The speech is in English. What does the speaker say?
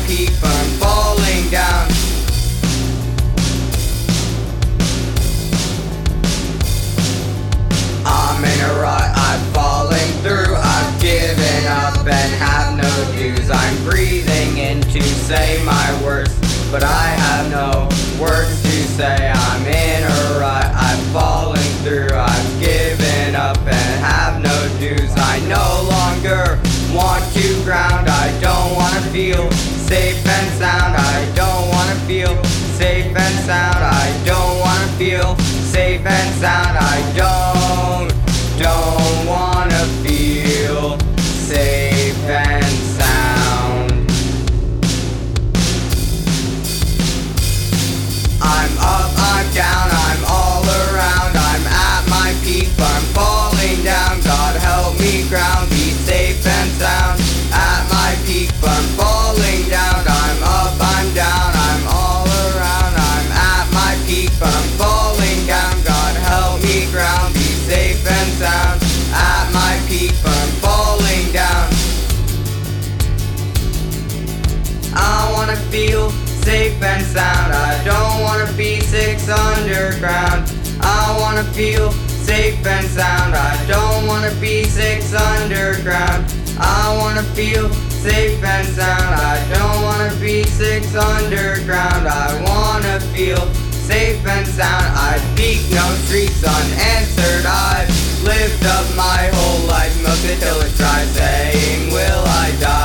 peak from falling down. I'm in a rut, I'm falling through, I've given up and have no dues. I'm breathing in to say my worst, but I have no words to say. I'm in a rut, I'm falling through, I've given up and have no dues. I no longer want to ground, I don't want to feel safe and sound. I don't want to feel safe and sound. I don't want to feel safe and sound. I don't want to feel safe and sound. I'm up, I'm down, I'm all around. I'm at my peak, but I'm falling down. God help me ground, be safe and sound. At my peak, but I'm falling down. I'm up, I'm down, I'm all around. I'm at my peak, but I'm falling down. God help me ground, be safe and sound. At my peak, but I'm falling down. I wanna feel safe and sound. I don't wanna be 6 underground. I wanna feel safe and sound. I don't wanna be 6 underground. I wanna feel safe and sound. I don't wanna be 6 underground. I wanna feel safe and sound. I speak no streets unanswered. I've lived up my whole life, milked it till it's dry, saying, will I die?